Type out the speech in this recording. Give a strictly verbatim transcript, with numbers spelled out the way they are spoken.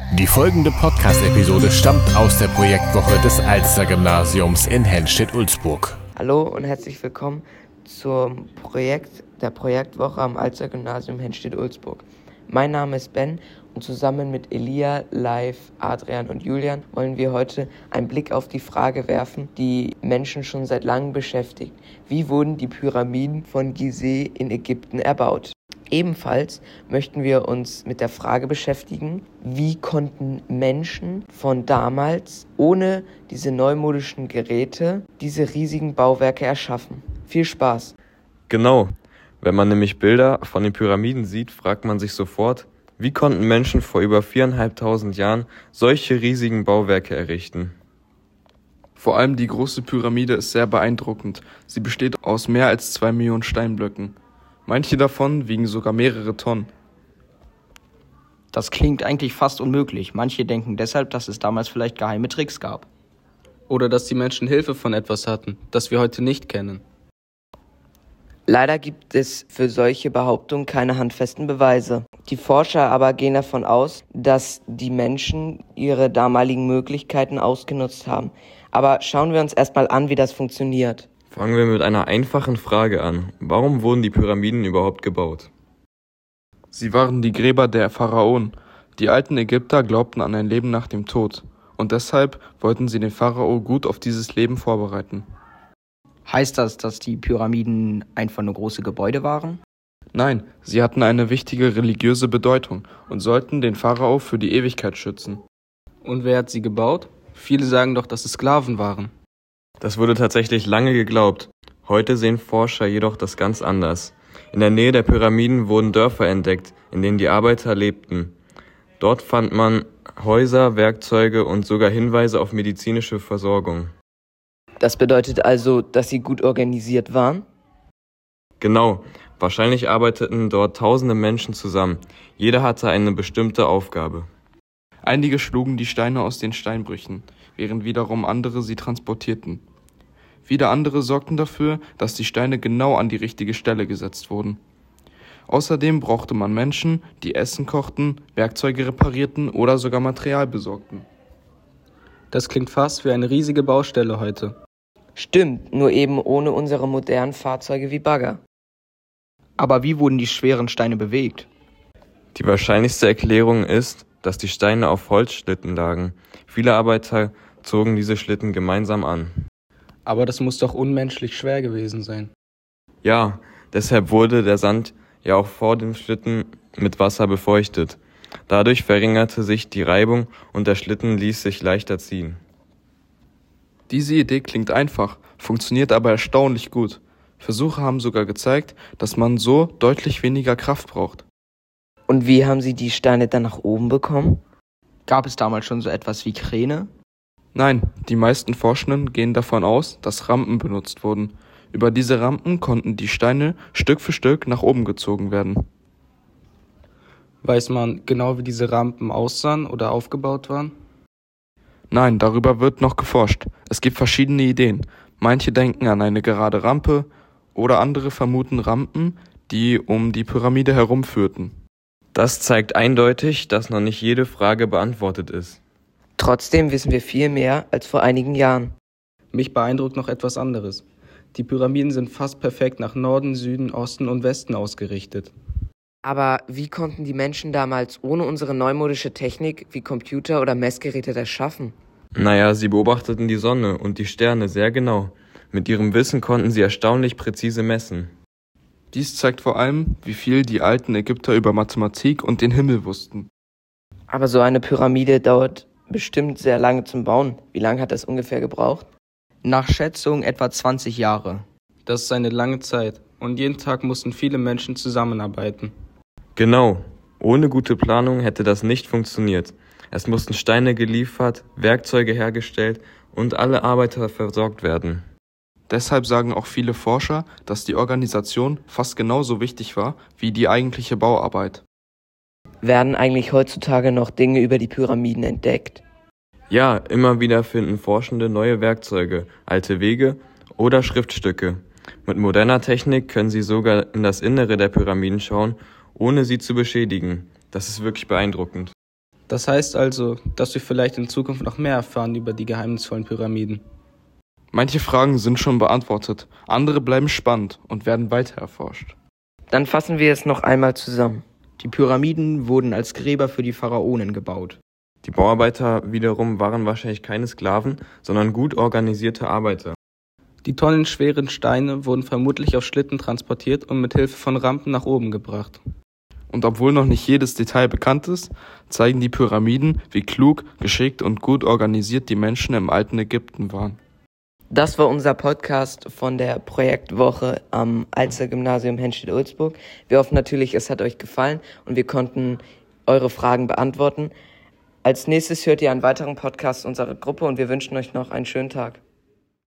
Die folgende Podcast-Episode stammt aus der Projektwoche des Alster-Gymnasiums in Henstedt-Ulzburg. Hallo und herzlich willkommen zum Projekt der Projektwoche am Alster-Gymnasium Henstedt-Ulzburg. Mein Name ist Ben und zusammen mit Elia, Live, Adrian und Julian wollen wir heute einen Blick auf die Frage werfen, die Menschen schon seit langem beschäftigt. Wie wurden die Pyramiden von Gizeh in Ägypten erbaut? Ebenfalls möchten wir uns mit der Frage beschäftigen, wie konnten Menschen von damals ohne diese neumodischen Geräte diese riesigen Bauwerke erschaffen. Viel Spaß! Genau, wenn man nämlich Bilder von den Pyramiden sieht, fragt man sich sofort, wie konnten Menschen vor über viereinhalbtausend Jahren solche riesigen Bauwerke errichten? Vor allem die große Pyramide ist sehr beeindruckend. Sie besteht aus mehr als zwei Millionen Steinblöcken. Manche davon wiegen sogar mehrere Tonnen. Das klingt eigentlich fast unmöglich. Manche denken deshalb, dass es damals vielleicht geheime Tricks gab. Oder dass die Menschen Hilfe von etwas hatten, das wir heute nicht kennen. Leider gibt es für solche Behauptungen keine handfesten Beweise. Die Forscher aber gehen davon aus, dass die Menschen ihre damaligen Möglichkeiten ausgenutzt haben. Aber schauen wir uns erstmal an, wie das funktioniert. Fangen wir mit einer einfachen Frage an. Warum wurden die Pyramiden überhaupt gebaut? Sie waren die Gräber der Pharaonen. Die alten Ägypter glaubten an ein Leben nach dem Tod. Und deshalb wollten sie den Pharao gut auf dieses Leben vorbereiten. Heißt das, dass die Pyramiden einfach nur große Gebäude waren? Nein, sie hatten eine wichtige religiöse Bedeutung und sollten den Pharao für die Ewigkeit schützen. Und wer hat sie gebaut? Viele sagen doch, dass es Sklaven waren. Das wurde tatsächlich lange geglaubt. Heute sehen Forscher jedoch das ganz anders. In der Nähe der Pyramiden wurden Dörfer entdeckt, in denen die Arbeiter lebten. Dort fand man Häuser, Werkzeuge und sogar Hinweise auf medizinische Versorgung. Das bedeutet also, dass sie gut organisiert waren? Genau, wahrscheinlich arbeiteten dort tausende Menschen zusammen. Jeder hatte eine bestimmte Aufgabe. Einige schlugen die Steine aus den Steinbrüchen, während wiederum andere sie transportierten. Wieder andere sorgten dafür, dass die Steine genau an die richtige Stelle gesetzt wurden. Außerdem brauchte man Menschen, die Essen kochten, Werkzeuge reparierten oder sogar Material besorgten. Das klingt fast wie eine riesige Baustelle heute. Stimmt, nur eben ohne unsere modernen Fahrzeuge wie Bagger. Aber wie wurden die schweren Steine bewegt? Die wahrscheinlichste Erklärung ist, dass die Steine auf Holzschlitten lagen. Viele Arbeiter zogen diese Schlitten gemeinsam an. Aber das muss doch unmenschlich schwer gewesen sein. Ja, deshalb wurde der Sand ja auch vor dem Schlitten mit Wasser befeuchtet. Dadurch verringerte sich die Reibung und der Schlitten ließ sich leichter ziehen. Diese Idee klingt einfach, funktioniert aber erstaunlich gut. Versuche haben sogar gezeigt, dass man so deutlich weniger Kraft braucht. Und wie haben sie die Steine dann nach oben bekommen? Gab es damals schon so etwas wie Kräne? Nein, die meisten Forschenden gehen davon aus, dass Rampen benutzt wurden. Über diese Rampen konnten die Steine Stück für Stück nach oben gezogen werden. Weiß man genau, wie diese Rampen aussahen oder aufgebaut waren? Nein, darüber wird noch geforscht. Es gibt verschiedene Ideen. Manche denken an eine gerade Rampe oder andere vermuten Rampen, die um die Pyramide herumführten. Das zeigt eindeutig, dass noch nicht jede Frage beantwortet ist. Trotzdem wissen wir viel mehr als vor einigen Jahren. Mich beeindruckt noch etwas anderes. Die Pyramiden sind fast perfekt nach Norden, Süden, Osten und Westen ausgerichtet. Aber wie konnten die Menschen damals ohne unsere neumodische Technik wie Computer oder Messgeräte das schaffen? Naja, sie beobachteten die Sonne und die Sterne sehr genau. Mit ihrem Wissen konnten sie erstaunlich präzise messen. Dies zeigt vor allem, wie viel die alten Ägypter über Mathematik und den Himmel wussten. Aber so eine Pyramide dauert bestimmt sehr lange zum Bauen. Wie lange hat das ungefähr gebraucht? Nach Schätzung etwa zwanzig Jahre. Das ist eine lange Zeit und jeden Tag mussten viele Menschen zusammenarbeiten. Genau, ohne gute Planung hätte das nicht funktioniert. Es mussten Steine geliefert, Werkzeuge hergestellt und alle Arbeiter versorgt werden. Deshalb sagen auch viele Forscher, dass die Organisation fast genauso wichtig war wie die eigentliche Bauarbeit. Werden eigentlich heutzutage noch Dinge über die Pyramiden entdeckt? Ja, immer wieder finden Forschende neue Werkzeuge, alte Wege oder Schriftstücke. Mit moderner Technik können sie sogar in das Innere der Pyramiden schauen, ohne sie zu beschädigen. Das ist wirklich beeindruckend. Das heißt also, dass wir vielleicht in Zukunft noch mehr erfahren über die geheimnisvollen Pyramiden. Manche Fragen sind schon beantwortet, andere bleiben spannend und werden weiter erforscht. Dann fassen wir es noch einmal zusammen. Die Pyramiden wurden als Gräber für die Pharaonen gebaut. Die Bauarbeiter wiederum waren wahrscheinlich keine Sklaven, sondern gut organisierte Arbeiter. Die tonnenschweren Steine wurden vermutlich auf Schlitten transportiert und mit Hilfe von Rampen nach oben gebracht. Und obwohl noch nicht jedes Detail bekannt ist, zeigen die Pyramiden, wie klug, geschickt und gut organisiert die Menschen im alten Ägypten waren. Das war unser Podcast von der Projektwoche am Alster-Gymnasium Henstedt-Ulzburg. Wir hoffen natürlich, es hat euch gefallen und wir konnten eure Fragen beantworten. Als nächstes hört ihr einen weiteren Podcast unserer Gruppe und wir wünschen euch noch einen schönen Tag.